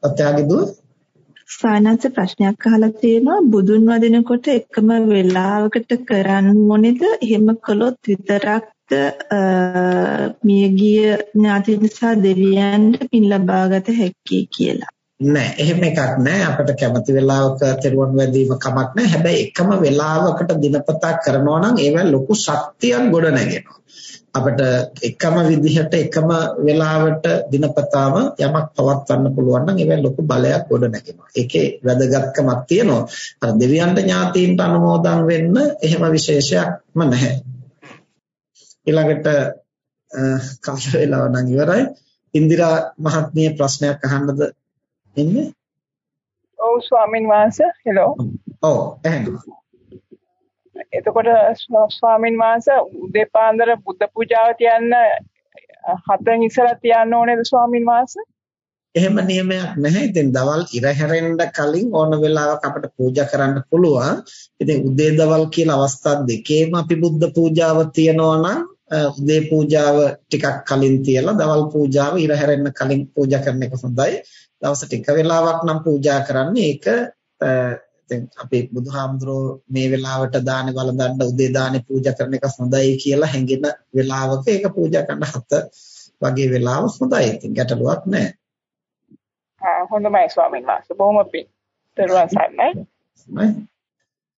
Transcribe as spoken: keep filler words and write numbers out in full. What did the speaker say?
අත්‍යාගේ දුව ස්වාමීනාත් ප්‍රශ්නයක් අහලා තියෙනවා බුදුන් වදිනකොට එකම වෙලාවකට කරන්න ඕනේද එහෙම කළොත් විතරක්ද මියගිය ඥාතීන් සහ දෙවියන්ට පින් ලබාගත හැකි කියලා. නෑ එහෙම එකක් නෑ අපිට කැමති වෙලාවක තෙරුවන් වැඳීම කමක් නෑ හැබැයි එකම වෙලාවකට දිනපතා කරනවා නම් ඒවෙන් ලොකු ශක්තියක් ගොඩ නැගෙනවා. අපිට එකම විදිහට එකම වෙලාවට දිනපතාම යමක් පවත්වන්න පුළුවන් නම් ඒවෙන් ලොකු බලයක් ගොඩ නැගෙනවා. ඒකේ වැදගත්කමක් තියෙනවා. අර දෙවියන්ට ඥාතීන්ට අනුමෝදන් වෙන්න එහෙම විශේෂයක්ම නැහැ. ඊළඟට කාල වේලාව නම් ඉවරයි. ඉන්දිරා මහත්මිය ප්‍රශ්නයක් අහන්නද ඉන්නේ? ඔව් ස්වාමින් වහන්සේ හෙලෝ. ඔව් එහෙනම්. එතකොට ස්වාමින් වහන්සේ උදේ පාන්දර බුද්ධ පූජාව තියන්න හතෙන් ඉස්සලා තියන්න ඕනේද ස්වාමින් වහන්සේ? එහෙම නියමයක් නැහැ. ඉතින් දවල් ඉර හැරෙන්න කලින් ඕන වෙලාවක අපිට පූජා කරන්න පුළුවන්. ඉතින් උදේ දවල් කියලා අවස්ථා දෙකේම අපි බුද්ධ පූජාව තියනවා නම් උදේ පූජාව ටිකක් කලින් තියලා දවල් පූජාව ඉර හැරෙන්න කලින් පූජා කරන එක හොඳයි. දවස් ටික වෙලාවක් නම් පූජා කරන්නේ ඒක දැන් අපි බුදුහාමුදුරෝ මේ වෙලාවට දානේ වළඳන්න උදේ දානේ පූජා කරන එක හොඳයි කියලා හැඟෙන වෙලාවක ඒක පූජා කරන්න හත වගේ වෙලාව හොඳයි. ඉතින් ගැටලුවක් නැහැ. ආ හොඳයි ස්වාමීන් වහන්සේ. බොහොම පිං. දරුවන් සරණයි.